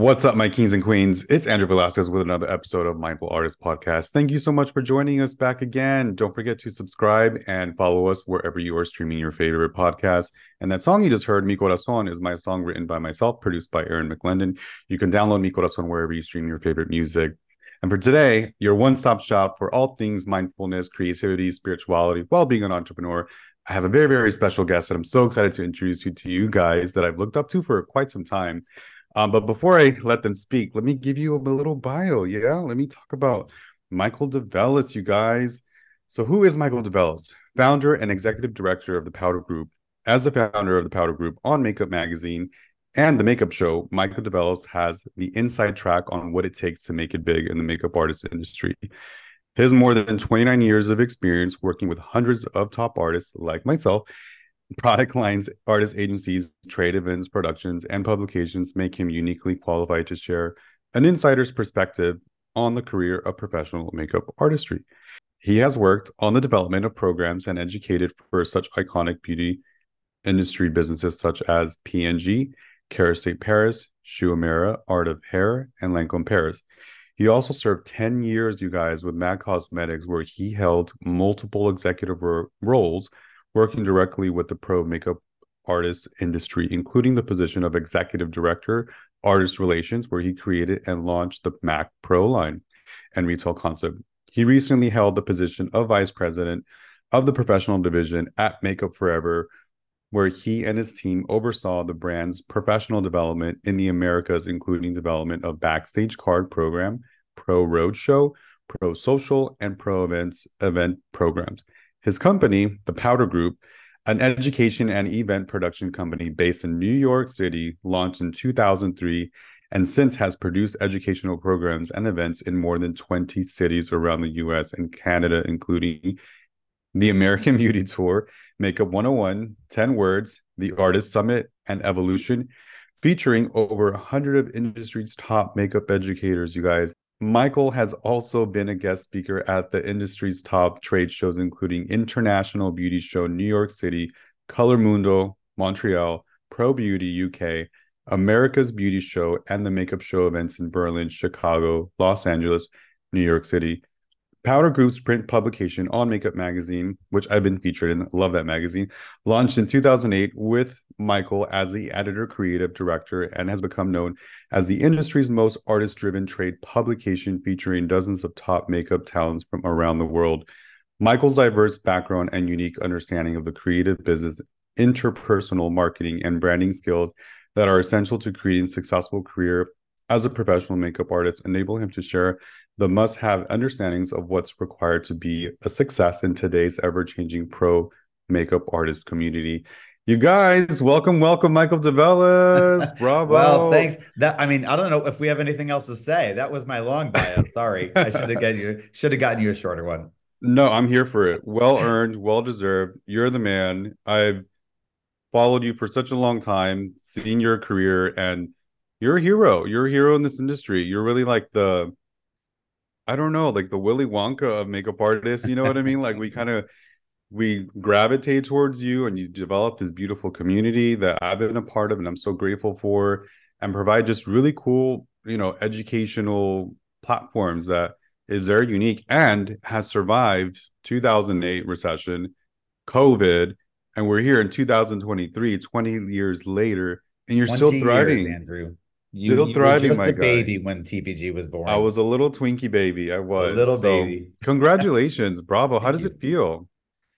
What's up, my kings and queens? It's Andrew Velasquez with another episode of Mindful Artist Podcast. Thank you so much for joining us back again. Don't forget to subscribe and follow us wherever you are streaming your favorite podcast. And that song you just heard, Mi Corazón, is my song written by myself, produced by Aaron McLendon. You can download Mi Corazón wherever you stream your favorite music. And for today, your one-stop shop for all things mindfulness, creativity, spirituality, while being an entrepreneur. I have a very, very special guest that I'm so excited to introduce you to you guys that I've looked up to for quite some time. But before I let them speak, let me give you a little bio. Yeah, let me talk about Michael DeVellis, you guys. So, who is Michael DeVellis? Founder and executive director of the Powder Group. As the founder of the Powder Group on Makeup Magazine and the Makeup Show, Michael DeVellis has the inside track on what it takes to make it big in the makeup artist industry. His more than 29 years of experience working with hundreds of top artists like myself, product lines, artist agencies, trade events, productions, and publications make him uniquely qualified to share an insider's perspective on the career of professional makeup artistry. He has worked on the development of programs and educated for such iconic beauty industry businesses such as P&G, Kerastase Paris, Shu Uemura, Art of Hair, and Lancome Paris. He also served 10 years, you guys, with MAC Cosmetics, where he held multiple executive roles working directly with the pro makeup artist industry, including the position of executive director, artist relations, where he created and launched the MAC Pro line and retail concept. He recently held the position of vice president of the professional division at Makeup Forever, where he and his team oversaw the brand's professional development in the Americas, including development of Backstage Card Program, Pro Roadshow, Pro Social, and Pro event programs. His company, the Powder Group, an education and event production company based in New York City, launched in 2003 and since has produced educational programs and events in more than 20 cities around the US and Canada, including the American Beauty Tour, Makeup 101, 10 Words, the Artist Summit, and Evolution, featuring over 100 of industry's top makeup educators, you guys. Michael has also been a guest speaker at the industry's top trade shows, including International Beauty Show New York City, Color Mundo Montreal, Pro Beauty UK, America's Beauty Show, and the Makeup Show events in Berlin, Chicago, Los Angeles, New York City. Powder Group's print publication On Makeup Magazine, which I've been featured in, love that magazine, launched in 2008 with Michael as the editor creative director and has become known as the industry's most artist-driven trade publication featuring dozens of top makeup talents from around the world. Michael's diverse background and unique understanding of the creative business, interpersonal marketing, and branding skills that are essential to creating a successful career as a professional makeup artist enable him to share the must-have understandings of what's required to be a success in today's ever-changing pro makeup artist community. You guys, welcome, Michael DeVellis. Well, Bravo. thanks. I don't know if we have anything else to say. That was my long bio. Sorry. I should have gotten you a shorter one. No, I'm here for it. Well earned, well deserved. You're the man. I've followed you for such a long time, seen your career, and you're a hero. You're a hero in this industry. You're really like I don't know, like the Willy Wonka of makeup artists. You know what I mean? Like we gravitate towards you, and you develop this beautiful community that I've been a part of, and I'm so grateful for, and provide just really cool, educational platforms that is very unique and has survived 2008 recession, COVID, and we're here in 2023, 20 years later, and you're still 20 years, thriving, Andrew. You still you were thriving, just my a guy. baby when TPG was I born. was a little Twinkie baby. I A was. little So, baby. congratulations. Bravo. How Thank does you. it feel?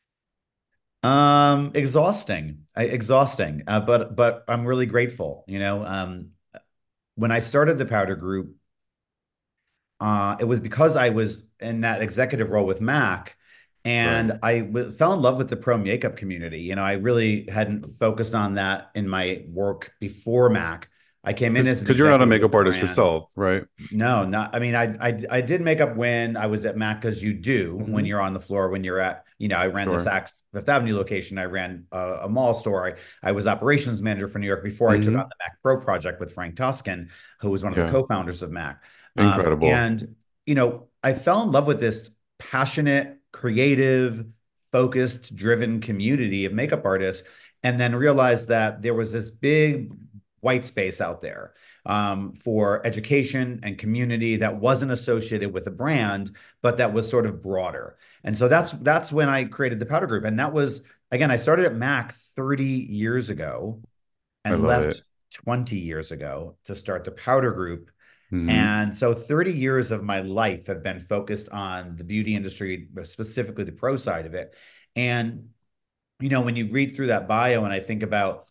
Exhausting. But I'm really grateful. When I started the Powder Group, it was because I was in that executive role with Mac, Right. and fell in love with the pro makeup community. I really hadn't focused on that in my work before Mac. I came in as an Because you're not a executive with makeup the artist brand. yourself, right? No, not. I mean, I did makeup when I was at Mac because you do when Hmm. you're on the floor when you're at. I ran the Sure. Saks Fifth Avenue location. I ran a mall store. I was operations manager for New York before I took on Hmm. the Mac Pro project with Frank Tuscan, who was one of the Yeah. co-founders of Mac. Incredible. And I fell in love with this passionate, creative, focused, driven community of makeup artists, and then realized that there was this big white space out there for education and community that wasn't associated with a brand, but that was sort of broader. And so that's when I created the Powder Group. And that was, again, I started at Mac 30 years ago I and love it. left 20 years ago to start the Powder Group. Hmm. And so 30 years of my life have been focused on the beauty industry, specifically the pro side of it. And when you read through that bio, and I think about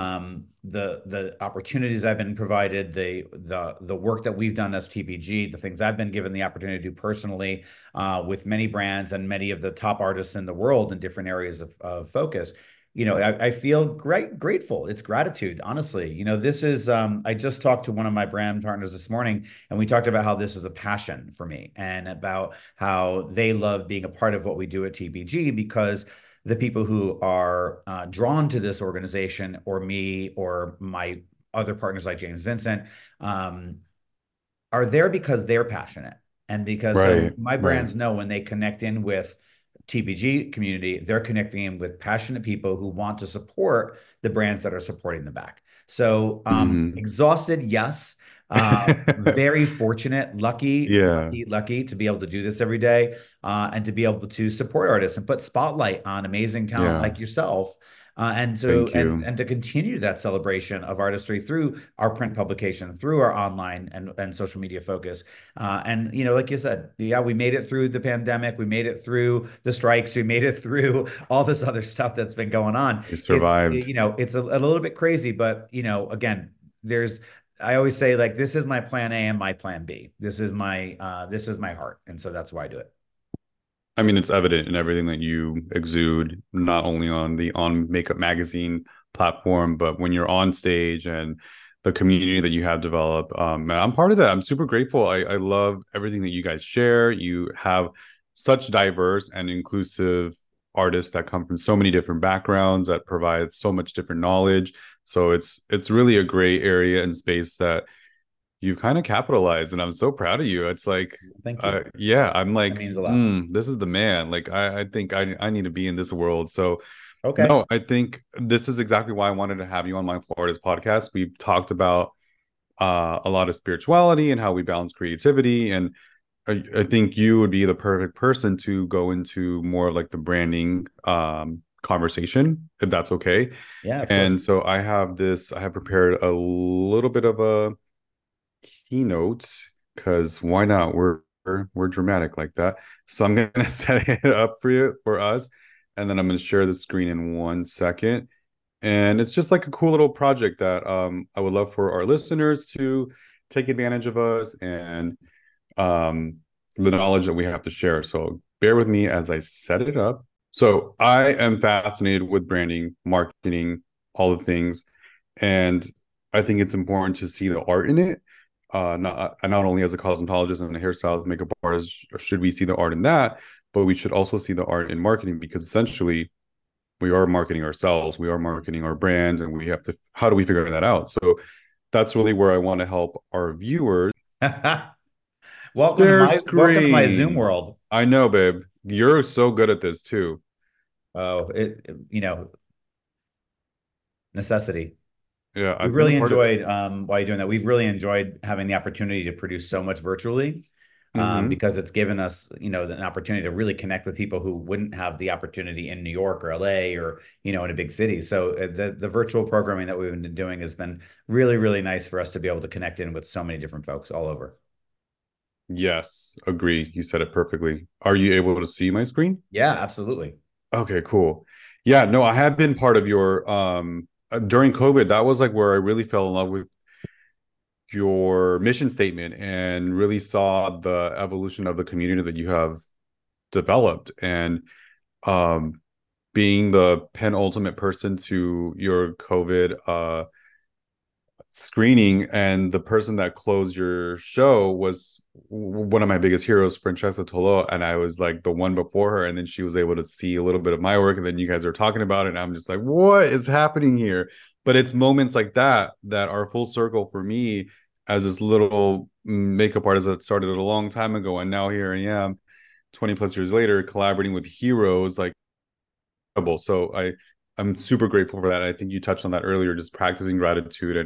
the opportunities I've been provided, the work that we've done as TPG, the things I've been given the opportunity to do personally with many brands and many of the top artists in the world in different areas of focus. I feel grateful. It's gratitude, honestly. This is, I just talked to one of my brand partners this morning, and we talked about how this is a passion for me and about how they love being a part of what we do at TPG because the people who are drawn to this organization or me or my other partners like James Vincent are there because they're passionate. And because so Right, my right. brands know when they connect in with TPG community, they're connecting in with passionate people who want to support the brands that are supporting them back. So Hmm. exhausted, yes. Very fortunate, lucky, Yeah, lucky, lucky to be able to do this every day and to be able to support artists and put spotlight on amazing talent yeah. like yourself. And so Thank and you. and to continue that celebration of artistry through our print publication, through our online and social media focus. And like you said, yeah, we made it through the pandemic, we made it through the strikes, we made it through all this other stuff that's been going on. You It's survived. it's a little bit crazy, but again, there's I always say like this is my plan A and my plan B. This is my heart, and so that's why I do it. I mean, it's evident in everything that you exude, not only on the On Makeup Magazine platform, but when you're on stage and the community that you have developed. And I'm part of that. I'm super grateful. I love everything that you guys share. You have such diverse and inclusive artists that come from so many different backgrounds that provide so much different knowledge. So it's really a gray area and space that you've kind of capitalized, and I'm so proud of you. It's like, Thank you. yeah, I'm That like, means a lot. this is the man. Like, I think I need to be in this world. So, Okay. no, I think this is exactly why I wanted to have you on my Florida's podcast. We've talked about a lot of spirituality and how we balance creativity, and I think you would be the perfect person to go into more of like the branding conversation, if that's okay. Yeah, of course. And so I have prepared a little bit of a keynote because why not? We're dramatic like that. So I'm gonna set it up for you for us, and then I'm gonna share the screen in 1 second. And it's just like a cool little project that I would love for our listeners to take advantage of us and um the knowledge that we have to share. So bear with me as I set it up. So I am fascinated with branding, marketing, all the things, and I think it's important to see the art in it. Not only as a cosmetologist and a hairstylist, makeup artist, should we see the art in that, but we should also see the art in marketing because essentially we are marketing ourselves, we are marketing our brand, and we have to. How do we figure that out? So that's really where I want to help our viewers. Share Welcome to my Zoom screen. world. I know, babe. You're so good at this too. Oh, necessity. Yeah, We've I've been a really part of it. enjoyed while you're doing that. We've really enjoyed having the opportunity to produce so much virtually Hmm. because it's given us, an opportunity to really connect with people who wouldn't have the opportunity in New York or LA or, in a big city. So the virtual programming that we've been doing has been really, really nice for us to be able to connect in with so many different folks all over. Yes, agree. You said it perfectly. Are you able to see my screen? Yeah, absolutely. Okay, cool. Yeah, no, I have been part of your during COVID, that was like where I really fell in love with your mission statement and really saw the evolution of the community that you have developed. And um being the penultimate person to your COVID screening, and the person that closed your show was one of my biggest heroes, Francesca Tolo, and I was like the one before her, and then she was able to see a little bit of my work, and then you guys are talking about it, and I'm just like, what is happening here? But it's moments like that that are full circle for me as this little makeup artist that started a long time ago, and now here I am 20 plus years later collaborating with heroes like so I'm super grateful for that. I think you touched on that earlier, just practicing gratitude and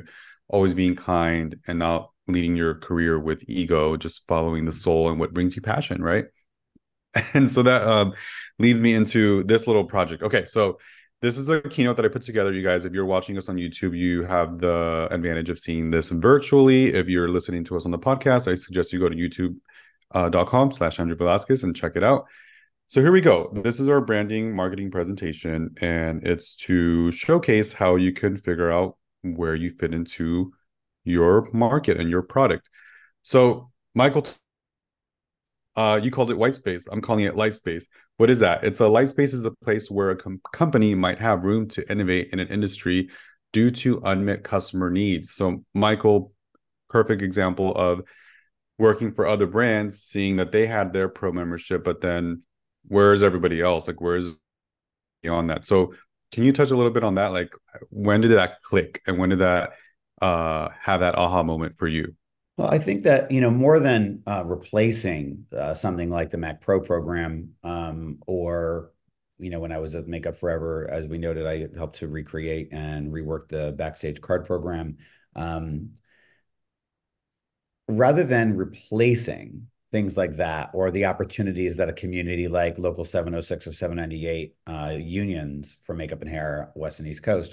always being kind and not leading your career with ego, just following the soul and what brings you passion, right? And so that leads me into this little project. Okay, so this is a keynote that I put together, you guys. If you're watching us on YouTube, you have the advantage of seeing this virtually. If you're listening to us on the podcast, I suggest you go to youtube.com/Andrew Velasquez and check it out. So here we go. This is our branding marketing presentation, and it's to showcase how you can figure out where you fit into your market and your product. So, Michael, you called it white space. I'm calling it light space. What is that? It's a light space is a place where a company might have room to innovate in an industry due to unmet customer needs. So, Michael, perfect example of working for other brands, seeing that they had their pro membership, but then where's everybody else? Like, where's beyond that? So, can you touch a little bit on that? Like, when did that click, and when did that have that aha moment for you? Well, I think that, more than replacing something like the Mac Pro program, or, when I was at Makeup Forever, as we noted, I helped to recreate and rework the Backstage Card program. Rather than replacing things like that, or the opportunities that a community like Local 706 or 798 unions for makeup and hair, West and East Coast,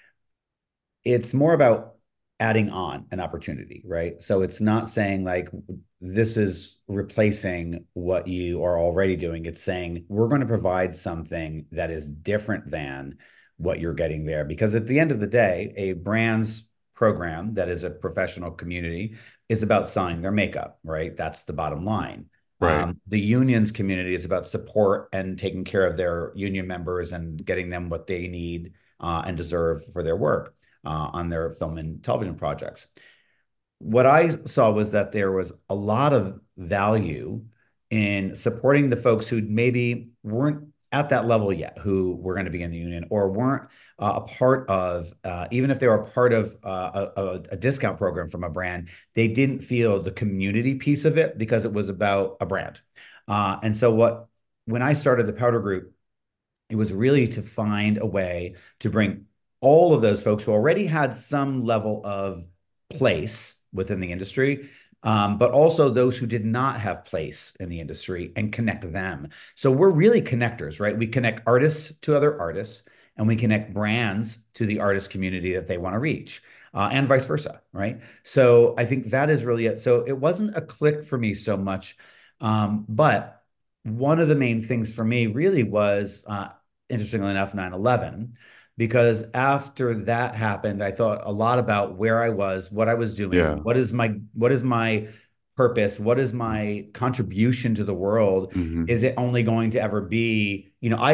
it's more about adding on an opportunity, right? So it's not saying like this is replacing what you are already doing. It's saying we're going to provide something that is different than what you're getting there. Because at the end of the day, a brand's program that is a professional community is about selling their makeup, right? That's the bottom line. Right. The union's community is about support and taking care of their union members and getting them what they need and deserve for their work on their film and television projects. What I saw was that there was a lot of value in supporting the folks who maybe weren't at that level yet, who were going to be in the union or weren't a part of, even if they were a part of a discount program from a brand, they didn't feel the community piece of it because it was about a brand. And so when I started the Powder Group, it was really to find a way to bring all of those folks who already had some level of place within the industry, but also those who did not have place in the industry and connect them. So we're really connectors, right? We connect artists to other artists, and we connect brands to the artist community that they want to reach, and vice versa, right? So I think that is really it. So it wasn't a click for me so much, but one of the main things for me really was, interestingly enough, 9/11, because after that happened, I thought a lot about where I was, what I was doing, Yeah. what is my purpose, what is my contribution to the world? Hmm. Is it only going to ever be,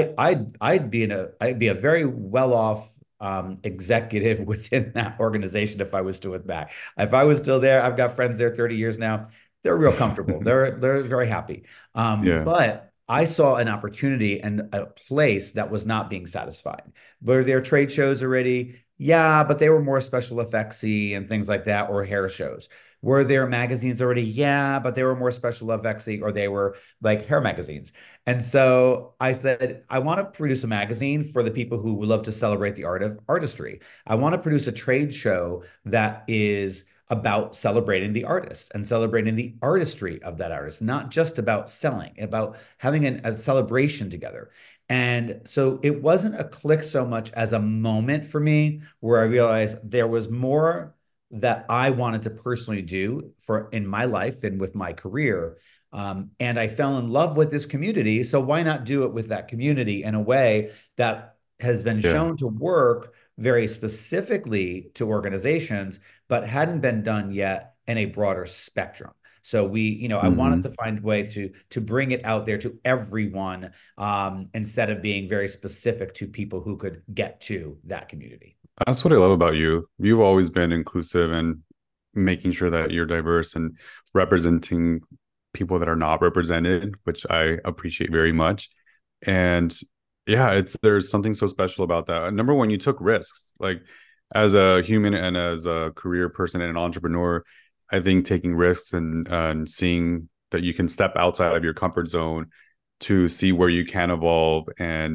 I'd be a very well-off executive within that organization if I was still with back. If I was still there, I've got friends there 30 years now. They're real comfortable. They're very happy. Yeah. But I saw an opportunity and a place that was not being satisfied. Were there trade shows already? Yeah, but they were more special effectsy and things like that, or hair shows. Were there magazines already? Yeah, but they were more special effectsy, or they were like hair magazines. And so I said, I want to produce a magazine for the people who love to celebrate the art of artistry. I want to produce a trade show that is about celebrating the artist and celebrating the artistry of that artist, not just about selling, about having a celebration together. And so it wasn't a click so much as a moment for me where I realized there was more that I wanted to personally do for in my life and with my career. And I fell in love with this community. So why not do it with that community in a way that has been Yeah. shown to work very specifically to organizations, but hadn't been done yet in a broader spectrum. So I wanted Hmm. to find a way to bring it out there to everyone, instead of being very specific to people who could get to that community. That's what I love about you. You've always been inclusive and making sure that you're diverse and representing people that are not represented, which I appreciate very much. And yeah, it's there's something so special about that. Number one, you took risks. Like as a human and as a career person and an entrepreneur, I think taking risks and seeing that you can step outside of your comfort zone to see where you can evolve and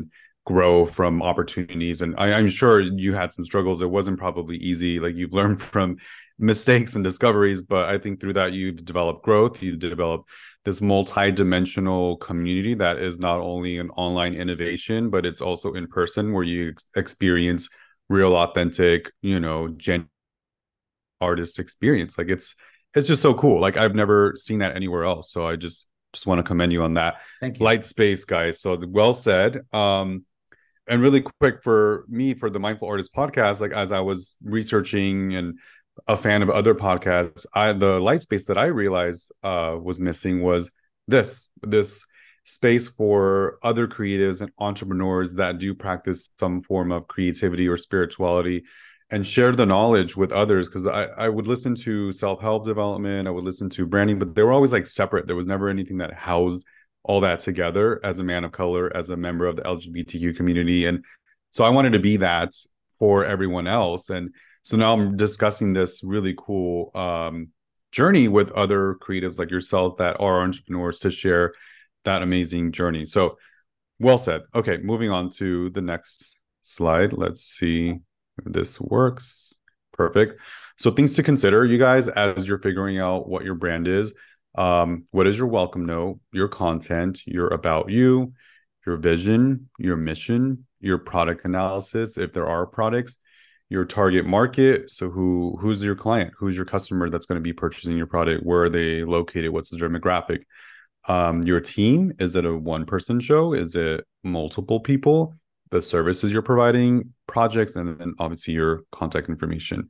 grow from opportunities. And I'm sure you had some struggles. It wasn't probably easy. Like you've learned from mistakes and discoveries, but I think through that you've developed growth. You develop this multi-dimensional community that is not only an online innovation, but it's also in person where you experience real, authentic, gen artist experience. Like it's just so cool. Like I've never seen that anywhere else. So I just want to commend you on that. Thank you. Light space, guys. So well said. And really quick for me for the Mindful Artist podcast, like as I was researching and a fan of other podcasts, the light space that I realized was missing was this space for other creatives and entrepreneurs that do practice some form of creativity or spirituality and share the knowledge with others. Because I would listen to self-help development, I would listen to branding, but they were always like separate. There was never anything that housed all that together as a man of color, as a member of the LGBTQ community. And so I wanted to be that for everyone else. And so now I'm discussing this really cool journey with other creatives like yourself that are entrepreneurs to share that amazing journey. So well said. Okay, moving on to the next slide. Let's see if this works. Perfect. So things to consider, you guys, as you're figuring out what your brand is. What is your welcome note, your content, your about you, your vision, your mission, your product analysis, if there are products, your target market. So who's your client? Who's your customer that's going to be purchasing your product? Where are they located? What's the demographic? Your team, is it a one-person show? Is it multiple people? The services you're providing, projects, and then obviously your contact information.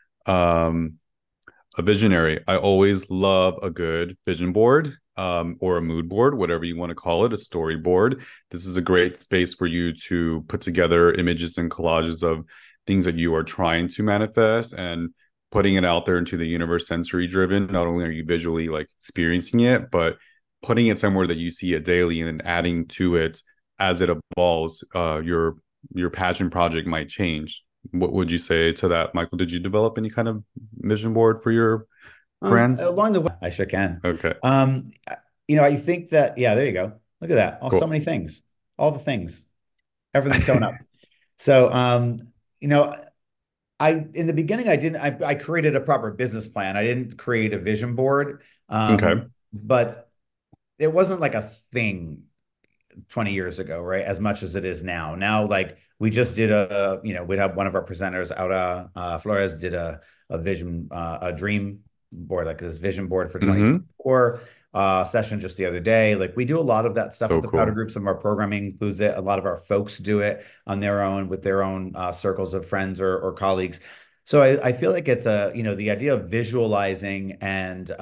A visionary. I always love a good vision board or a mood board, whatever you want to call it, a storyboard. This is a great space for you to put together images and collages of things that you are trying to manifest and putting it out there into the universe, sensory driven. Not only are you visually like experiencing it, but putting it somewhere that you see it daily and then adding to it as it evolves. Your passion project might change. What would you say to that, Michael? Did you develop any kind of vision board for your brands? Along the way, I sure can. Okay. I think that, yeah, there you go. Look at that. Cool. So many things, all the things, everything's coming up. So, in the beginning, I created a proper business plan. I didn't create a vision board. Okay. But it wasn't like a thing 20 years ago, right? As much as it is now. Now, like we just did we'd have one of our presenters, Aura Flores, did a dream board, like this vision board for 2024 session just the other day. Like we do a lot of that stuff So with the cool. Powder Group. Some of our programming includes it. A lot of our folks do it on their own with their own circles of friends or colleagues. So I feel like it's the idea of visualizing and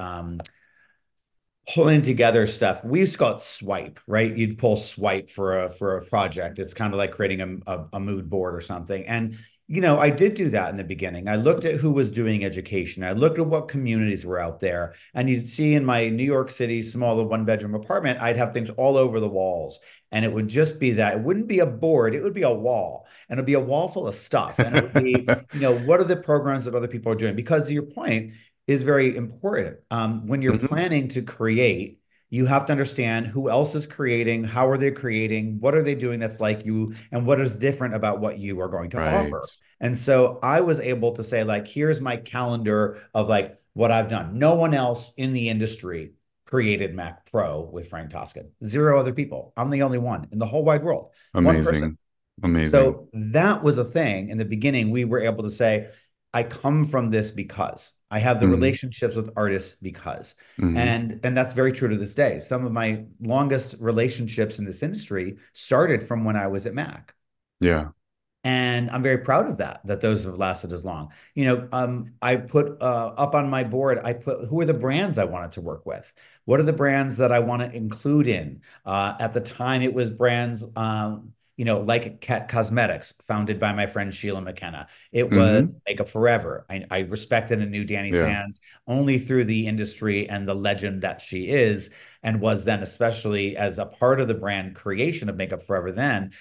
pulling together stuff. We used to call it swipe, right? You'd pull swipe for a project. It's kind of like creating a mood board or something. And I did do that in the beginning. I looked at who was doing education. I looked at what communities were out there. And you'd see in my New York City smaller one-bedroom apartment, I'd have things all over the walls. And it would just be that. It wouldn't be a board. It would be a wall. And it'd be a wall full of stuff. And it would be, what are the programs that other people are doing? Because to your point, is very important. When you're planning to create, you have to understand who else is creating, how are they creating, what are they doing that's like you, and what is different about what you are going to offer. And so I was able to say, like, here's my calendar of like what I've done. No one else in the industry created Mac Pro with Frank Toscan. 0 other people. I'm the only one in the whole wide world. Amazing. Amazing. So that was a thing. In the beginning, we were able to say, I come from this because I have the relationships with artists because, and that's very true to this day. Some of my longest relationships in this industry started from when I was at Mac. Yeah. And I'm very proud of that those have lasted as long. I put up on my board, I put who are the brands I wanted to work with? What are the brands that I want to include in? At the time, it was brands like Ket Cosmetics, founded by my friend Sheila McKenna. It was Makeup Forever. I respected and knew Danny Sands only through the industry and the legend that she is, and was then, especially as a part of the brand creation of Makeup Forever then.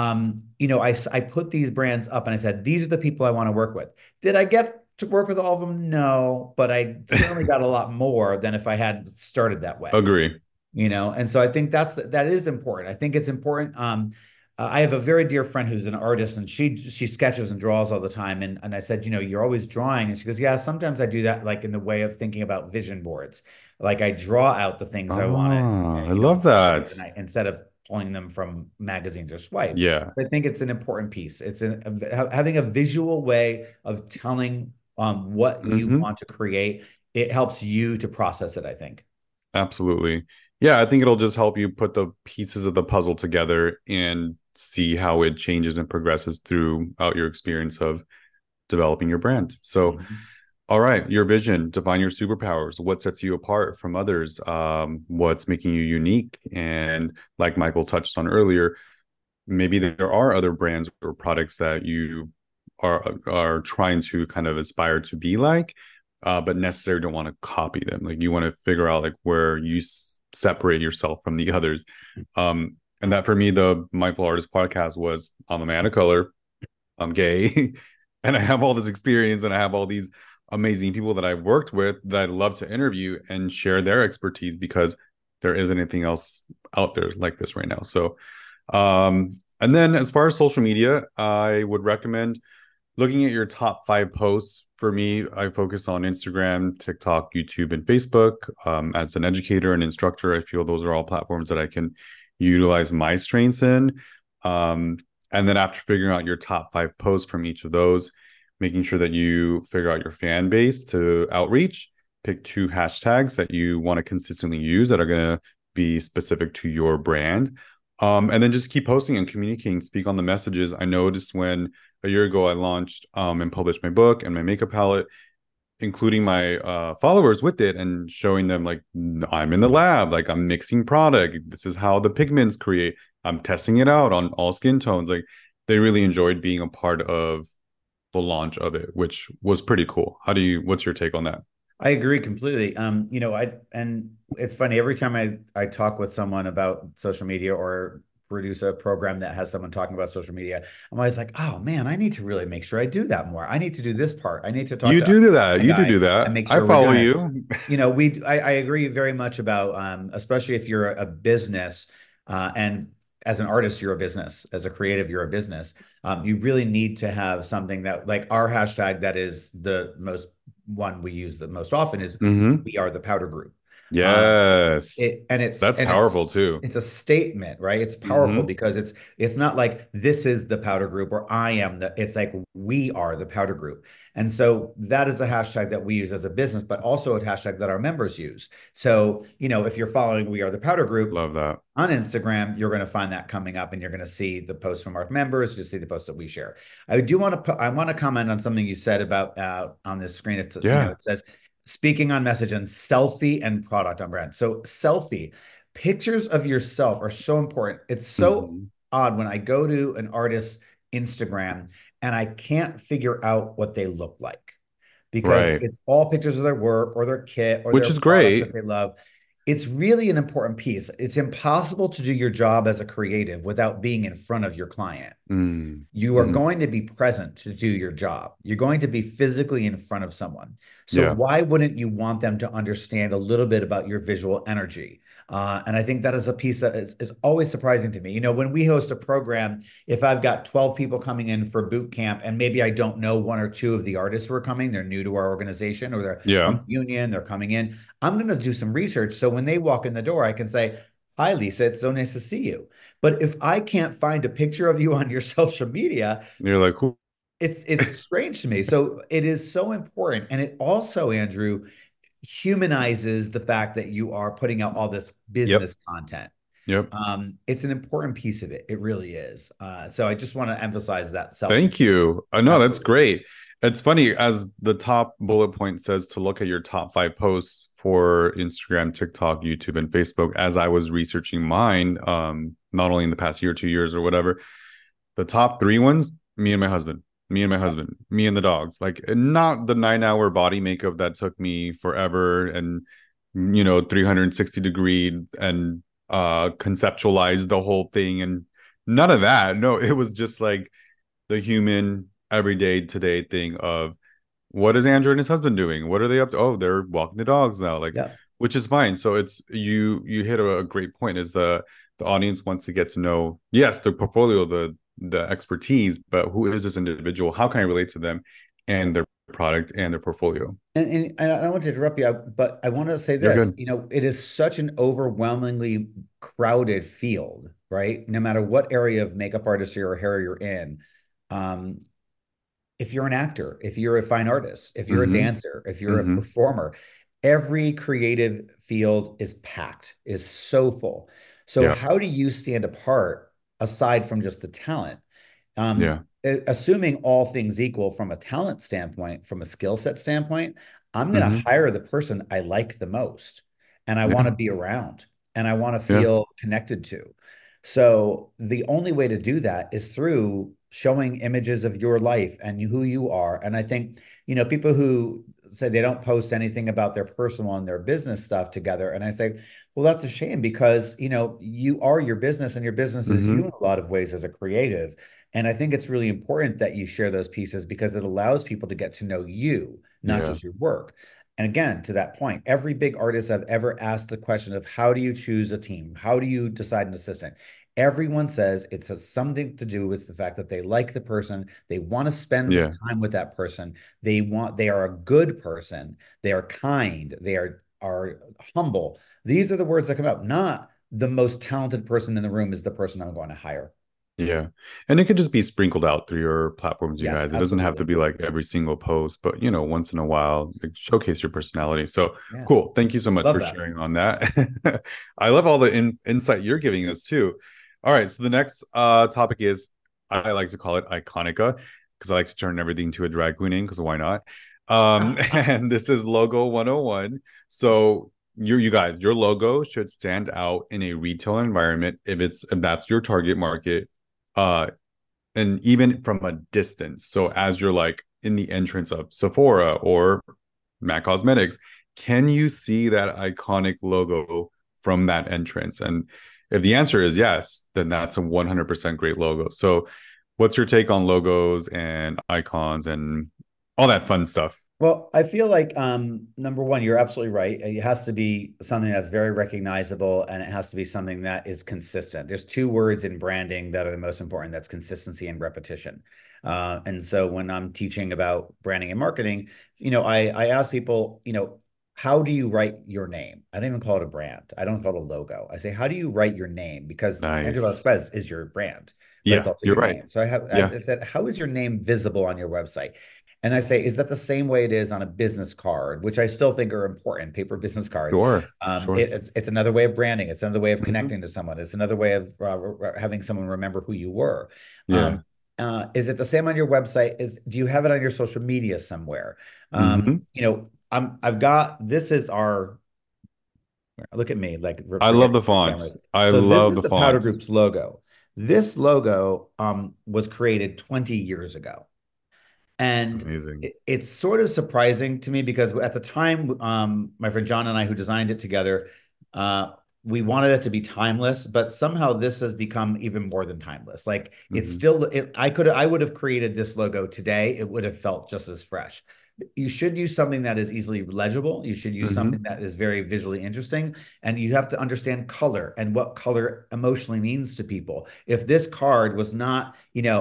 I put these brands up and I said, these are the people I want to work with. Did I get to work with all of them? No, but I certainly got a lot more than if I had started that way. Agree. And so I think that is important. I think it's important. I have a very dear friend who's an artist, and she sketches and draws all the time. And I said, you know, you're always drawing, and she goes, yeah, sometimes I do that, like in the way of thinking about vision boards. Like I draw out the things I want Oh, to, I you know, love that. incorporate, and I instead of pulling them from magazines or swipe. Yeah. So I think it's an important piece. Having a visual way of telling what you Hmm. want to create. It helps you to process it, I think. Absolutely. Yeah, I think it'll just help you put the pieces of the puzzle together and see how it changes and progresses throughout your experience of developing your brand. So, Mhm. all right, your vision, define your superpowers. What sets you apart from others? What's making you unique? And like Michael touched on earlier, maybe there are other brands or products that you are trying to kind of aspire to be like, but necessarily don't want to copy them. Like you want to figure out like where you separate yourself from the others. And that for me, the Mindful Artist podcast was I'm a man of color, I'm gay, and I have all this experience and I have all these amazing people that I've worked with that I'd love to interview and share their expertise because there isn't anything else out there like this right now. So and then as far as social media, I would recommend looking at your top 5 posts. For me, I focus on Instagram, TikTok, YouTube, and Facebook. As an educator and instructor, I feel those are all platforms that I can utilize my strengths in. Um, and then after figuring out your top 5 posts from each of those, making sure that you figure out your fan base to outreach, pick 2 hashtags that you want to consistently use that are going to be specific to your brand. And then just keep posting and communicating, speak on the messages. I noticed when a year ago I launched and published my book and my makeup palette, including my followers with it and showing them like I'm in the lab, like I'm mixing product. This is how the pigments create. I'm testing it out on all skin tones. Like they really enjoyed being a part of the launch of it, which was pretty cool. What's your take on that? I agree completely. You know, and it's funny every time I talk with someone about social media or produce a program that has someone talking about social media, I'm always like, oh man, I need to really make sure I do that more. I need to do this part. I need to talk You to do that. a You guy do and that. make I sure we're follow doing it. you. You know, I agree very much about especially if you're a business and as an artist, you're a business. As a creative, you're a business. You really need to have something that, like our hashtag, that is the most one we use the most often is Hmm. we are the powder group. Um, Yes. it and it's That's and powerful it's too. it's a statement, right? It's powerful Hmm. because it's not like this is the powder group or I am the, it's like we are the powder group. And so that is a hashtag that we use as a business, but also a hashtag that our members use. So, you know, if you're following We Are the Powder Group Love that. on Instagram, you're going to find that coming up and you're going to see the posts from our members, you'll see the posts that we share. I want to comment on something you said about on this screen. It's, you know, Yeah. it says speaking on message and selfie and product on brand. So selfie, pictures of yourself are so important. It's so Hmm. odd when I go to an artist's Instagram and I can't figure out what they look like because Right. it's all pictures of their work or their kit or Which their is product great. that they love. It's really an important piece. It's impossible to do your job as a creative without being in front of your client. Mm. You are Hmm. going to be present to do your job. You're going to be physically in front of someone. So Yeah. why wouldn't you want them to understand a little bit about your visual energy? And I think that is a piece that is always surprising to me. You know, when we host a program, if I've got 12 people coming in for boot camp and maybe I don't know one or two of the artists who are coming, they're new to our organization or they're from Yeah. the union, they're coming in, I'm going to do some research. So when they walk in the door, I can say, hi, Lisa, it's so nice to see you. But if I can't find a picture of you on your social media, You're like, who? it's strange to me. So it is so important. And it also, Andrew, humanizes the fact that you are putting out all this Yep. business content. Yep. It's an important piece of it. It really is. So I just want to emphasize that selfie Thank piece. you. No, that's Absolutely. great. It's funny, as the top bullet point says, to look at your top 5 posts for Instagram, TikTok, YouTube, and Facebook. As I was researching mine, not only in the past year, 2 years, or whatever, the top 3 ones, me and my husband, me and my Yeah. husband, me and the dogs. Like not the 9 hour body makeup that took me forever and 360 degree and conceptualize the whole thing and none of that. No, it was just like the human everyday today thing of what is Andrew and his husband doing? What are they up to? Oh, they're walking the dogs now. Like, Yeah. which is fine. So it's you hit a great point is the audience wants to get to know, yes, the portfolio, the expertise, but who is this individual? How can I relate to them and their product and their portfolio? And I don't want to interrupt you, but I want to say You're this, good. it is such an overwhelmingly crowded field, right? No matter what area of makeup artistry or hair you're in, um, if you're an actor, if you're a fine artist, if you're a Mm-hmm. dancer, if you're a Mm-hmm. performer, every creative field is packed, is so full. So Yeah. how do you stand apart aside from just the talent? Yeah. Assuming all things equal from a talent standpoint, from a skill set standpoint, I'm going to Mm-hmm. hire the person I like the most and I want Yeah. to be around and I want to Yeah. feel connected to. So the only way to do that is through showing images of your life and who you are. And I think, people who say they don't post anything about their personal and their business stuff together. And I say, well, that's a shame because, you are your business and your business is you Mm-hmm. in a lot of ways as a creative. And I think it's really important that you share those pieces because it allows people to get to know you, not Yeah. just your work. And again, to that point, every big artist I've ever asked the question of how do you choose a team? How do you decide an assistant? Everyone says it has something to do with the fact that they like the person, they want to spend Yeah. time with that person, they are a good person, they are kind, they are humble. These are the words that come out, not the most talented person in the room is the person I'm going to hire. Yeah. And it could just be sprinkled out through your platforms, you Yes, guys. It doesn't have to absolutely. be like every single post, but once in a while, like, showcase your personality. So Yeah, cool. Thank you so much love for that. sharing on that. I love all the insight you're giving us too. All right. So the next topic is I like to call it Iconica because I like to turn everything to a drag queen name because why not? And this is logo 101. So you guys, your logo should stand out in a retail environment if that's your target market, uh and even from a distance. So as you're like in the entrance of Sephora or Mac Cosmetics, can you see that iconic logo from that entrance? And if the answer is yes, then that's a 100% great logo. So what's your take on logos and icons and all that fun stuff? Well, I feel like number one, you're absolutely right. It has to be something that's very recognizable and it has to be something that is consistent. There's two words in branding that are the most important. That's consistency and repetition. And so when I'm teaching about branding and marketing, I ask people, how do you write your name? I don't even call it a brand. I don't call it a logo. I say, how do you write your name? Because Angela Nice. Express is your brand, but it's Yeah, also you're your right. name. So Yeah. I said, how is your name visible on your website? And I say, is that the same way it is on a business card, which I still think are important, paper business cards? Sure. Sure. It's another way of branding. It's another way of Hmm. connecting to someone. It's another way of having someone remember who you were. Yeah. Is it the same on your website? Do you have it on your social media somewhere? Hmm. I've got this is our look at me like I love forget the cameras. fonts. I So this love is the the Powder fonts. Group's logo. This logo was created 20 years ago. And Amazing. it's sort of surprising to me because at the time, my friend John and I, who designed it together, uh, we wanted it to be timeless, but somehow this has become even more than timeless. Like it's Hmm. still, I would have created this logo today. It would have felt just as fresh. You should use something that is easily legible. You should use Hmm. something that is very visually interesting. And you have to understand color and what color emotionally means to people. If this card was not,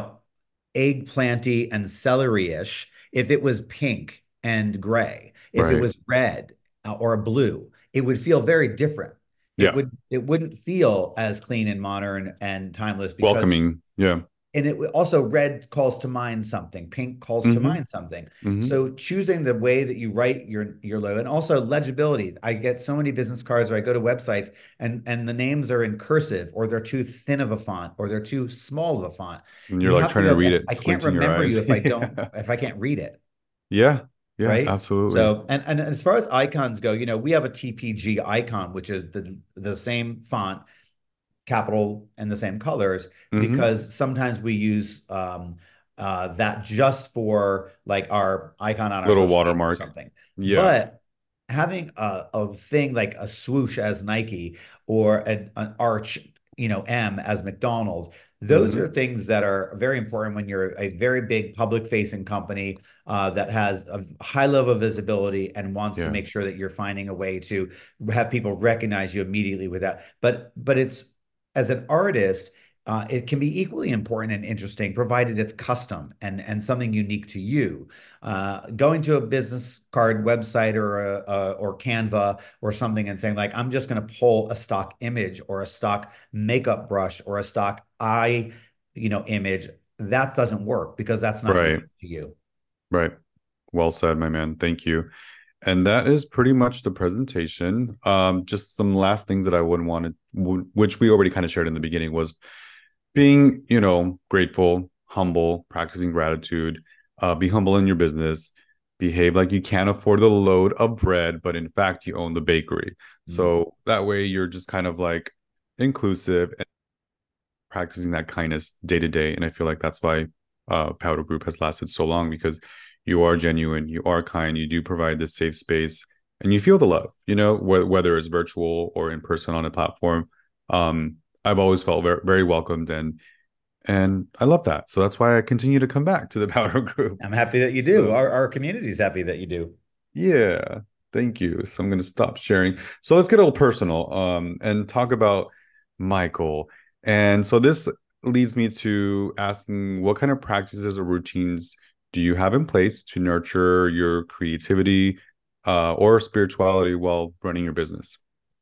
eggplanty and celery-ish, if it was pink and gray, if it Right. was red or blue, it would feel very different. Yeah. It wouldn't feel as clean and modern and timeless because Welcoming. Yeah. and it also red calls to mind something, pink calls to Hmm. mind something. Hmm. So choosing the way that you write your logo and also legibility. I get so many business cards or I go to websites and the names are in cursive or they're too thin of a font or they're too small of a font. And you're You like have to trying to know read if it, I can't squinting your remember you eyes. Yeah. if I can't read it, Yeah. Yeah. right? Absolutely. So and as far as icons go, we have a TPG icon, which is the same font capital and the same colors Hmm. because sometimes we use that just for like our icon on our Little social media or watermark. something. Yeah. But having a thing like a swoosh as Nike or an arch, M as McDonald's, those Hmm. are things that are very important when you're a very big public facing company that has a high level of visibility and wants to Yeah. make sure that you're finding a way to have people recognize you immediately with that. But it's as an artist, it can be equally important and interesting, provided it's custom and something unique to you. Going to a business card website or Canva or something and saying like, I'm just going to pull a stock image or a stock makeup brush or a stock eye, image. That doesn't work because that's not Right. unique to you. Right. Well said, my man. Thank you. And that is pretty much the presentation. Just some last things that I would want to, which we already kind of shared in the beginning, was being, grateful, humble, practicing gratitude, be humble in your business, behave like you can't afford the load of bread, but in fact, you own the bakery. Mm. So that way you're just kind of like inclusive and practicing that kindness day to day. And I feel like that's why Powder Group has lasted so long because you are genuine, you are kind, you do provide this safe space, and you feel the love. Whether it's virtual or in person on a platform. I've always felt very, very welcomed, and I love that. So that's why I continue to come back to the Powder Group. I'm happy that you do. So Our community is happy that you do. yeah, thank you. So I'm going to stop sharing. So let's get a little personal, and talk about Michael. And so this leads me to asking, what kind of practices or routines do you have in place to nurture your creativity, or spirituality while running your business?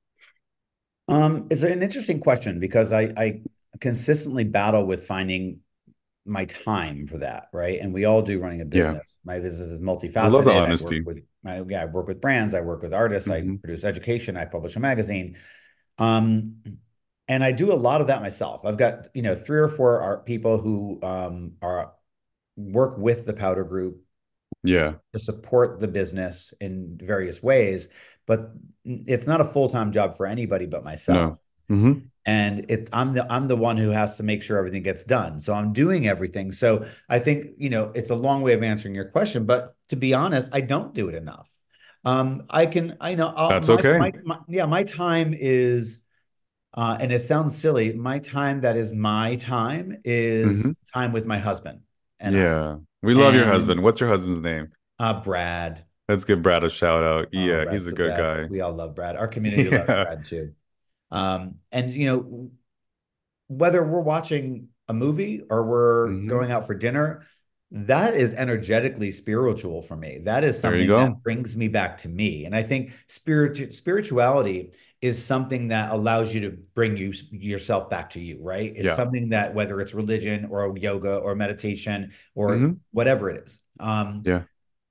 It's an interesting question because I consistently battle with finding my time for that, right? And we all do running a Yeah, business. My business is I love the multifaceted. honesty. I work with brands, I work with artists, I Hmm. produce education, I publish a magazine. Um, and I do a lot of that myself. I've got, three or four art people who are work with the Powder Group Yeah, to support the business in various ways, but it's not a full-time job for anybody but myself. no. Hmm. And I'm the one who has to make sure everything gets done. So I'm doing everything. So I think, it's a long way of answering your question, but to be honest, I don't do it enough. I can, I know, That's okay. yeah, my time is, and it sounds silly, my time that is my time Hmm. is time with my husband and I. Yeah, we love your And husband. What's your husband's name? Brad. Let's give Brad a shout out. Oh, Yeah, he's Brad's a the good best. guy. We all love Brad. Our community loves Yeah. Brad too. And whether we're watching a movie or we're Hmm. going out for dinner, that is energetically spiritual for me. That is There you something that go. brings me back to me. And I think spirituality is something that allows you to bring yourself back to you, right? It's Yeah. something that whether it's religion or yoga or meditation or Hmm. whatever it is. Yeah.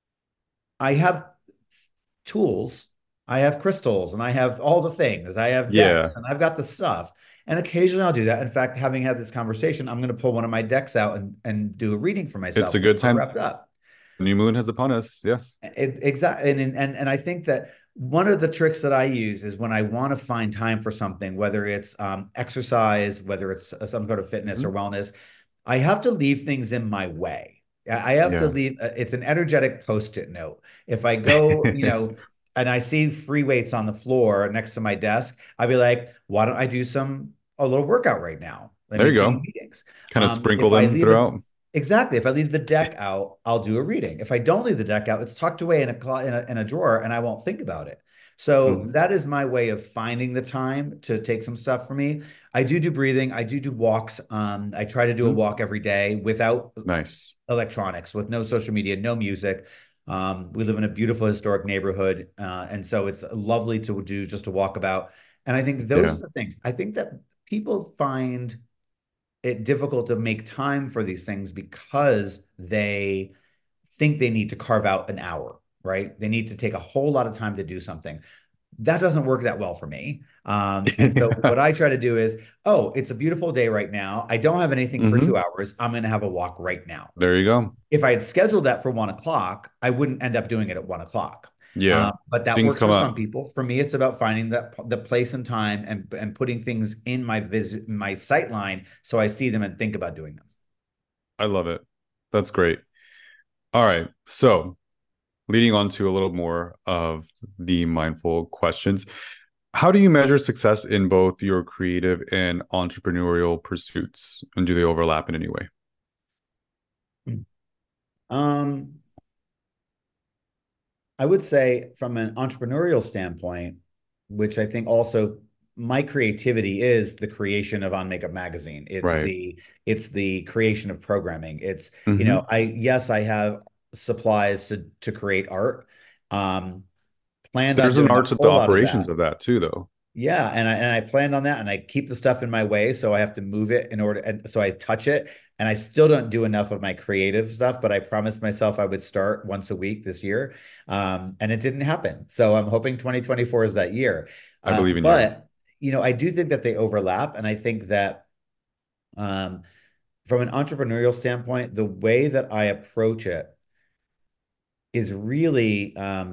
I have tools, I have crystals, and I have all the things. I have decks, Yeah. and I've got the stuff. And occasionally I'll do that. In fact, having had this conversation, I'm going to pull one of my decks out and do a reading for It's myself a good before we're time. wrapped up. New moon has upon us. Yes. Exactly. And I think that one of the tricks that I use is when I want to find time for something, whether it's exercise, whether it's some sort of fitness or Hmm. wellness, I have to leave things in my way. I have to Yeah. leave, it's an energetic post-it note. If I go, and I see free weights on the floor next to my desk, I'd be like, why don't I do a little workout right now in There you between go. meetings? Kind of sprinkle If I them leave a throughout. Exactly. If I leave the deck out, I'll do a reading. If I don't leave the deck out, it's tucked away in a drawer and I won't think about it. So Hmm. that is my way of finding the time to take some stuff for me. I do breathing. I do walks. I try to do a Hmm. walk every day without Nice. electronics, with no social media, no music. We live in a beautiful historic neighborhood, and so it's lovely to do just to walk about. And I think those Yeah. are the things. I think that people find it difficult to make time for these things because they think they need to carve out an hour, right? They need to take a whole lot of time to do something. That doesn't work that well for me. And so what I try to do is, oh, it's a beautiful day right now. I don't have anything for Hmm. 2 hours. I'm going to have a walk right now. There you go. If I had scheduled that for 1 o'clock, I wouldn't end up doing it at 1 o'clock. Yeah. But that Things works come for some up. people. For me, it's about finding the place and time and putting things in my sight line so I see them and think about doing them. I love it. That's great. All right. So, leading on to a little more of the mindful questions. How do you measure success in both your creative and entrepreneurial pursuits? And do they overlap in any way? Um, I would say from an entrepreneurial standpoint, which I think also my creativity is the creation of On Makeup Magazine. Right. It's the creation of programming. It's, Hmm. yes, I have supplies to create art. Um, Planned on There's an doing a art to the whole lot of operations that. of that too, though. Yeah, and I planned on that, and I keep the stuff in my way, so I have to move it in order, and so I touch it, and I still don't do enough of my creative stuff, but I promised myself I would start once a week this year, and it didn't happen. So I'm hoping 2024 is that year. I believe in you. But I do think that they overlap, and I think that um, from an entrepreneurial standpoint, the way that I approach it is really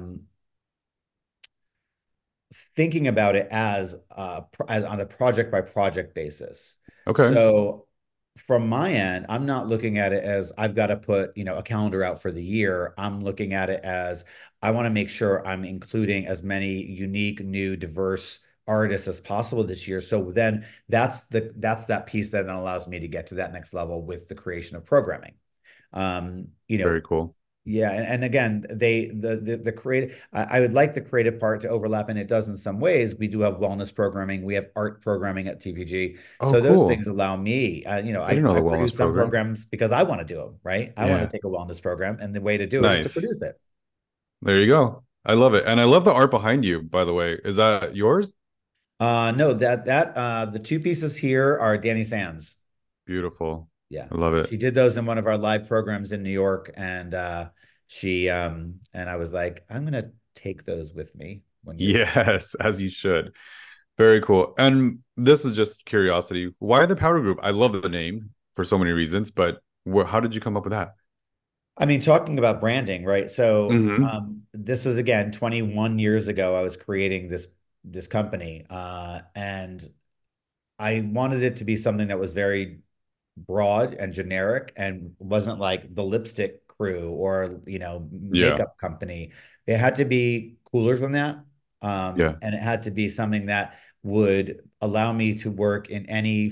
thinking about it as on a project by project basis. Okay. So from my end, I'm not looking at it as I've got to put, a calendar out for the year. I'm looking at it as I want to make sure I'm including as many unique, new, diverse artists as possible this year. So then that's that piece that then allows me to get to that next level with the creation of programming. Um, you Very know, cool. yeah, and again, the creative. I would like the creative part to overlap, and it does in some ways. We do have wellness programming, we have art programming at TPG, Oh, so those cool. things allow me. I didn't know I the wellness produce some program. programs because I want to do them, right? I want to Yeah. take a wellness program, and the way to do it is to Nice. produce it. There you go. I love it. And I love the art behind you, by the way. Is that yours? No, that the two pieces here are Danny Sands. Beautiful. Yeah, I love it. she did those in one of our live programs in New York, and she and I was like, I'm gonna take those with me when you're done. Yes, as you should. Very cool. And this is just curiosity. Why the Powder Group? I love the name for so many reasons, but how did you come up with that? I mean, talking about branding, right? So, Hmm. this was again 21 years ago. I was creating this company, and I wanted it to be something that was very broad and generic, and wasn't like the lipstick crew or Yeah. makeup company. It had to be cooler than that, Yeah. and it had to be something that would allow me to work in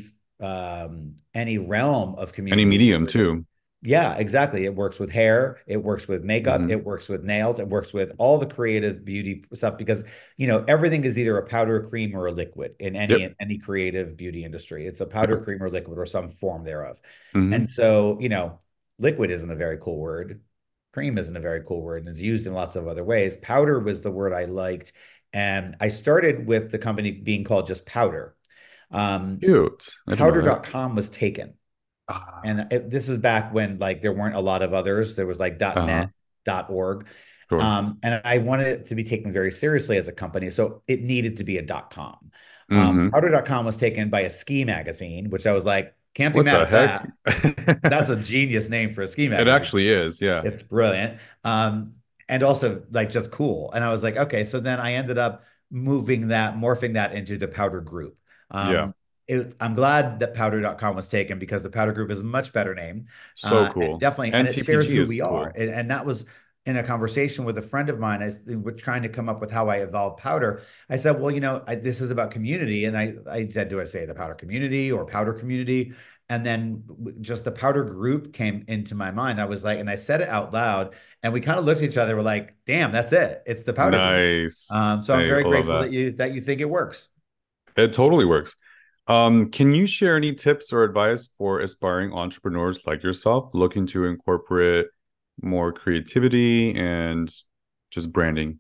any realm of Any community. medium too. Yeah, exactly. It works with hair, it works with makeup, Hmm. it works with nails, it works with all the creative beauty stuff because everything is either a powder, cream, or a liquid in Yep. any creative beauty industry. It's a powder, Yep. cream, or liquid or some form thereof. And Hmm. so, liquid isn't a very cool word. Cream isn't a very cool word and it's used in lots of other ways. Powder was the word I liked. And I started with the company being called just Powder. Um, Cute. I didn't know that. Powder.com was taken. Ah, And this is back when like there weren't a lot of others. There was like uh-huh. .net, .org. Sure. And I wanted it to be taken very seriously as a company. So it needed to be a .com. Hmm. Powder.com was taken by a ski magazine, which I was like, can't be What mad the at heck? that. That's a genius name for a ski It magazine. actually is. Yeah. It's brilliant. And also like just cool. And I was like, okay. So then I ended up morphing that into the Powder Group. Yeah. Um, I'm glad that powder.com was taken because the Powder Group is a much better name. So And cool. definitely, and And it shares TPG who is we are. cool. And that was in a conversation with a friend of mine. We're trying to come up with how I evolved Powder. I said, well, this is about community. And I said, do I say the Powder community or Powder community? And then just the Powder Group came into my mind. I was like, and I said it out loud, and we kind of looked at each other. We're like, damn, that's it. It's the Powder Group. Nice. So I'm I very love grateful that. that you think it works. It totally works. Can you share any tips or advice for aspiring entrepreneurs like yourself looking to incorporate more creativity and just branding?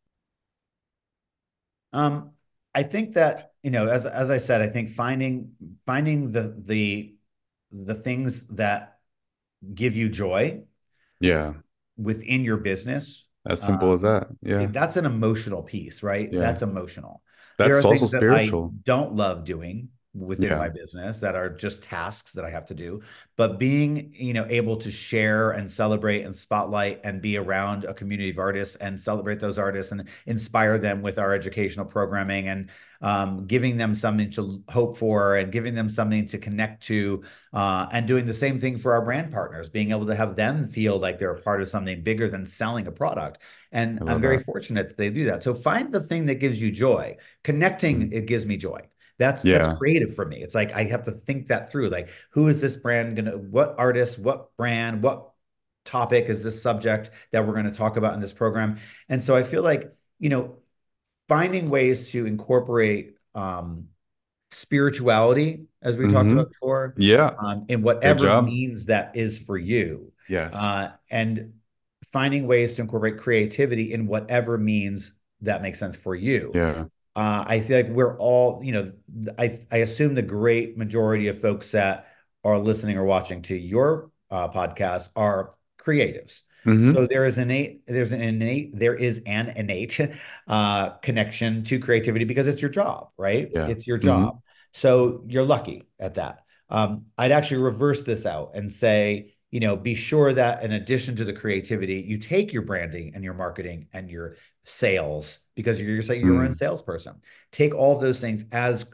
Um, I think that, as I said, I think finding the things that give you joy Yeah, within your business, as simple as um, that. Yeah, that's an emotional piece, right? yeah. That's emotional. There That's are also things that I spiritual. don't love doing within Yeah, my business that are just tasks that I have to do, but being, able to share and celebrate and spotlight and be around a community of artists and celebrate those artists and inspire them with our educational programming and giving them something to hope for and giving them something to connect to, and doing the same thing for our brand partners, being able to have them feel like they're a part of something bigger than selling a product. And I I'm love very that. fortunate that they do that. So find the thing that gives you joy. Connecting, Mhm. it gives me joy. That's Yeah, creative for me. It's like I have to think that through. Like, who is this brand gonna, what artist, what brand, what topic is this subject that we're going to talk about in this program? And so I feel like, finding ways to incorporate spirituality, as we talked Mm-hmm. about before, Yeah. in Good whatever job. means that is for you, Yes. and finding ways to incorporate creativity in whatever means that makes sense for you. Yeah. I feel like we're all, I assume the great majority of folks that are listening or watching to your podcast are creatives. Mm-hmm. So there is an innate connection to creativity because it's your job, right? Yeah. It's your Mm-hmm. job. So you're lucky at that. I'd actually reverse this out and say, be sure that in addition to the creativity, you take your branding and your marketing and your sales, because you're your own Mm. salesperson. Take all those things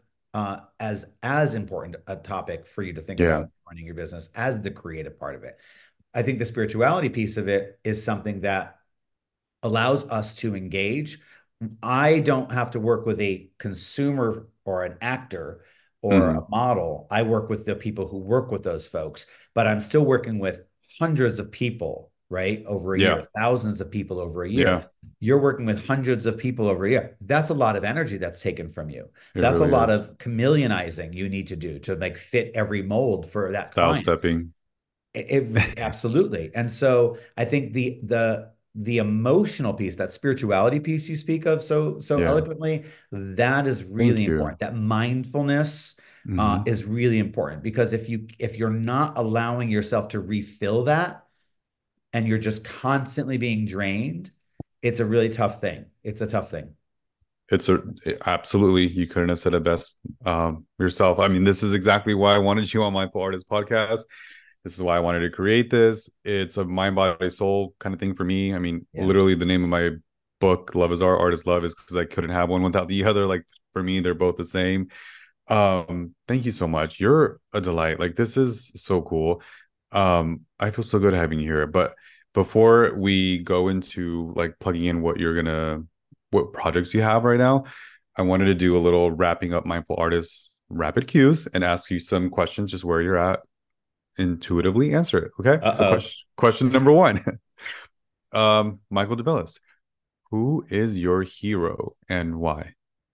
as important a topic for you to think Yeah. about running your business as the creative part of it. I think the spirituality piece of it is something that allows us to engage. I don't have to work with a consumer or an actor or Mm-hmm. a model. I work with the people who work with those folks, but I'm still working with hundreds of people, right? Over a Yeah. year, thousands of people over a year. Yeah. You're working with hundreds of people over a year. That's a lot of energy that's taken from you. It That's a really lot is. of chameleonizing you need to do to like fit every mold for that Style client. stepping. It was absolutely. And so I think the emotional piece, that spirituality piece you speak of so Yeah. eloquently, that is Thank really you. important. That mindfulness Mm-hmm. is really important, because if you're not allowing yourself to refill that and you're just constantly being drained, it's a really tough thing. It's a tough thing. Absolutely, you couldn't have said it best yourself. I mean, this is exactly why I wanted you on Mindful Artist podcast. This is why I wanted to create this. It's a mind, body, soul kind of thing for me. I mean, Yeah. literally, the name of my book, Love is Art, Art is Love, is because I couldn't have one without the other. Like, for me, they're both the same. Thank you so much. You're a delight. Like, this is so cool. I feel so good having you here. But before we go into like plugging in what projects you have right now, I wanted to do a little wrapping up Mindful Artists rapid cues and ask you some questions, just where you're at, intuitively answer it. Okay. So Uh-oh. question number one. Michael DeBellis, who is your hero and why?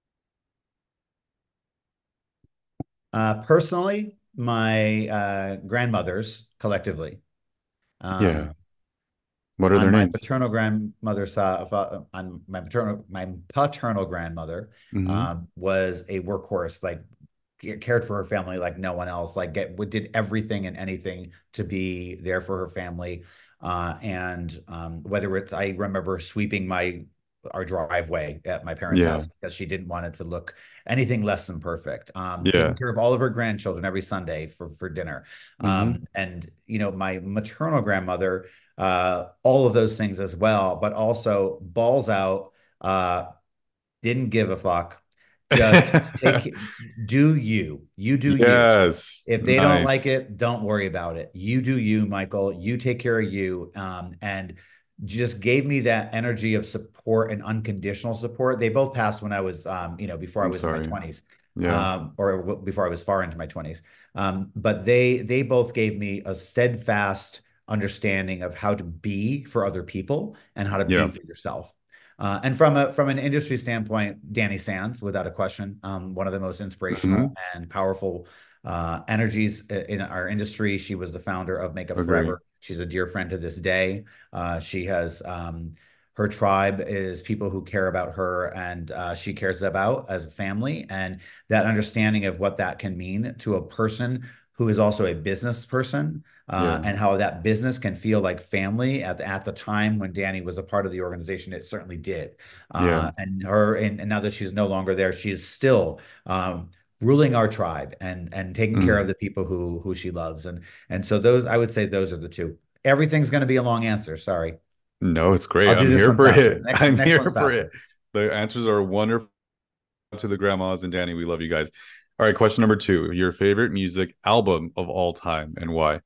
Personally, my grandmothers collectively. Yeah. Um, What are on their my names? paternal grandmother's side, on my paternal grandmother, Mm-hmm. was a workhorse, like cared for her family like no one else, like did everything and anything to be there for her family. And whether it's, I remember sweeping our driveway at my parents' Yeah. house because she didn't want it to look anything less than perfect. Taking Yeah. care of all of her grandchildren every Sunday for dinner. Mm-hmm. And my maternal grandmother, all of those things as well, but also balls out, uh, didn't give a fuck. Just take, you do you. Yes. If they don't like Nice. it, don't worry about it. You do you, Michael. You take care of you. And just gave me that energy of support and unconditional support. They both passed when I was, before I I'm was in my sorry. 20s, Yeah. or before I was far into my 20s. But they both gave me a steadfast understanding of how to be for other people and how to be Yeah. for yourself. And from an industry standpoint, Danny Sands, without a question, one of the most inspirational Mm-hmm. and powerful energies in our industry. She was the founder of Makeup Agree. Forever. She's a dear friend to this day. She has her tribe is people who care about her, and she cares about as a family, and that understanding of what that can mean to a person who is also a business person, Yeah. and how that business can feel like family. At the time when Danny was a part of the organization, it certainly did. Yeah. And now that she's no longer there, she's still ruling our tribe and taking care of Mm. the people who she loves. And so those, I would say those are the two. Everything's going to be a long answer. Sorry. No, it's great. I'll do I'm this here one for faster. it. Next I'm next here one's for it. faster. The answers are wonderful to the grandmas and Danny. We love you guys. All right, question number two. Your favorite music album of all time and why?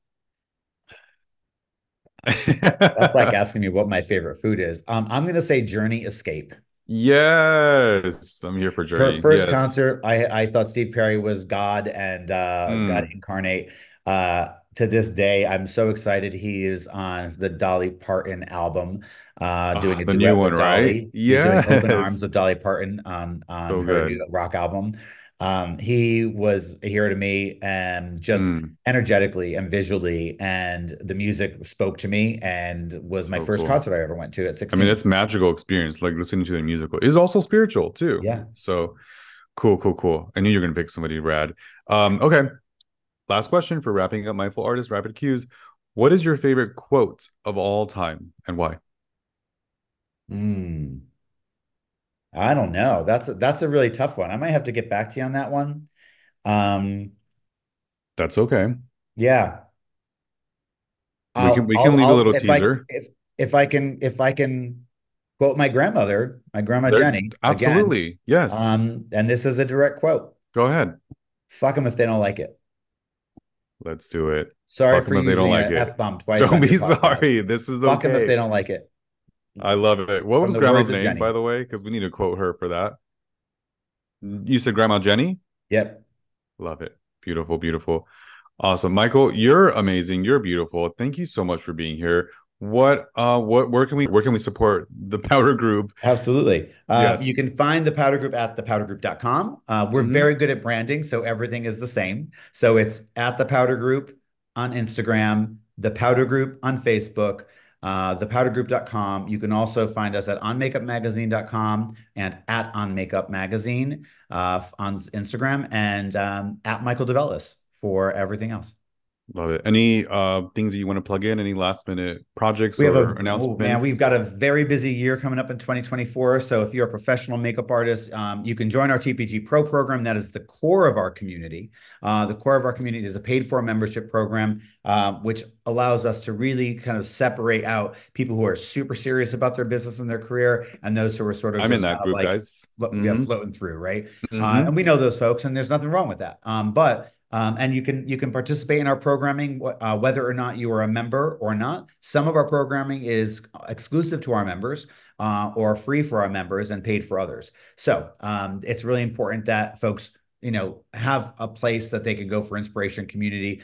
That's like asking me what my favorite food is. I'm going to say Journey Escape. Yes. I'm here for For Journey. first Yes. concert, I thought Steve Perry was God and God Mm. incarnate. Uh, to this day, I'm so excited he is on the Dolly Parton album, doing Ah, a the new duet one, with right? Dolly. He's doing Open Arms Yes. with Dolly Parton on So her good. new rock album. He was a hero to me, and just Mm, energetically and visually, and the music spoke to me, and was my so first cool. concert I ever went to at I mean, 16. it's magical experience. Like listening to the musical is also spiritual too. Yeah. So cool, cool, cool. I knew you were gonna pick somebody rad. Okay. Last question for wrapping up Mindful Artist Rapid Cues. What is your favorite quote of all time and why? Mm, I don't know. That's a really tough one. I might have to get back to you on that one. Um, That's okay. yeah. We can leave a little teaser. If I can quote my grandmother, my grandma There, Jenny, again, absolutely. Yes. and this is a direct quote. Go ahead. Fuck them if they don't like it. Let's do it. Sorry Fuck for them if they don't using like a it. F-bomb twice Don't on your be podcast. sorry. This is Fuck them if okay. they don't like it. I love it. What From was the grandma's words of name, by Jenny. the way? Because we need to quote her for that. You said Grandma Jenny? Yep. Love it. Beautiful, beautiful. Awesome. Michael, you're amazing. You're beautiful. Thank you so much for being here. Where can we support the Powder Group? Absolutely. You Yes. can find the Powder Group at thepowdergroup.com. We're Hmm. very good at branding, so everything is the same. So it's at the Powder Group on Instagram, the Powder Group on Facebook, thepowdergroup.com. You can also find us at onmakeupmagazine.com and at onmakeupmagazine on Instagram, and at Michael DeVellis for everything else. Love it. Any things that you want to plug in? Any last minute projects We have or oh man, announcements? we've got a very busy year coming up in 2024. So if you're a professional makeup artist, you can join our TPG Pro program. That is the core of our community. The core of our community is a paid for membership program, which allows us to really kind of separate out people who are super serious about their business and their career, and those who are sort of I'm in just that kind of group, like, guys. yeah, Hmm. floating through, right? And Hmm. we know those folks, and there's nothing wrong with that. And you can participate in our programming, whether or not you are a member or not. Some of our programming is exclusive to our members, or free for our members and paid for others. So it's really important that folks, have a place that they can go for inspiration, community,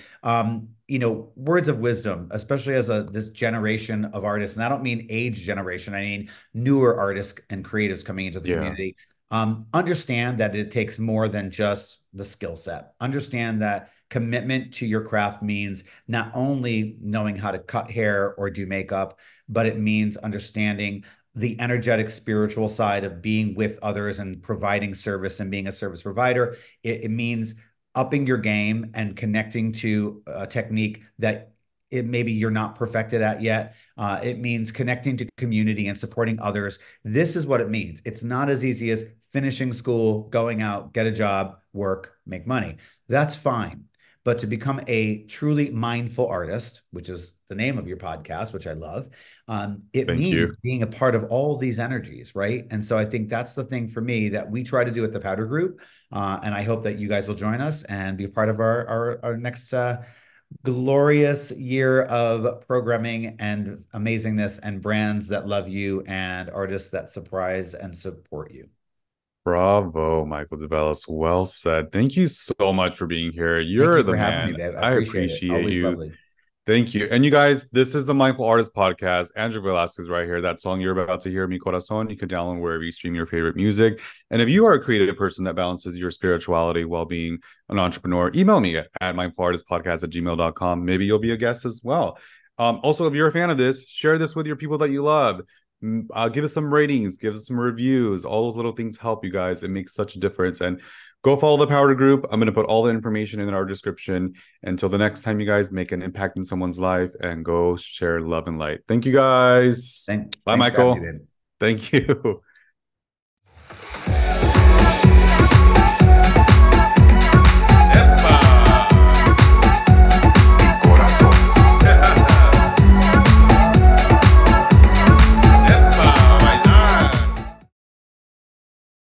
words of wisdom, especially as this generation of artists. And I don't mean age generation. I mean newer artists and creatives coming into the Yeah. community. Understand that it takes more than just the skill set. Understand that commitment to your craft means not only knowing how to cut hair or do makeup, but it means understanding the energetic spiritual side of being with others and providing service and being a service provider. It means upping your game and connecting to a technique that maybe you're not perfected at yet. It means connecting to community and supporting others. This is what it means. It's not as easy as finishing school, going out, get a job, work, make money. That's fine. But to become a truly mindful artist, which is the name of your podcast, which I love, it Thank means you. being a part of all these energies, right? And so I think that's the thing for me that we try to do at the Powder Group. And I hope that you guys will join us and be a part of our next glorious year of programming and amazingness and brands that love you and artists that surprise and support you. Bravo, Michael DeBellis. Well said. Thank you so much for being here. Thank You're you the for having me, man. babe. I I appreciate it. appreciate Always you. lovely. Thank you. And you guys, this is the Mindful Artist Podcast. Andrew Velasquez right here. That song you're about to hear, Mi Corazon, you can download wherever you stream your favorite music. And if you are a creative person that balances your spirituality while being an entrepreneur, email me at mindfulartistpodcast@gmail.com. Maybe you'll be a guest as well. Also, if you're a fan of this, share this with your people that you love. Give us some ratings, give us some reviews. All those little things help you guys. It makes such a difference. And go follow the Powder Group. I'm going to put all the information in our description. Until the next time, you guys make an impact in someone's life and go share love and light. Thank you guys. Bye, Thanks for having me, Michael. babe. Thank you.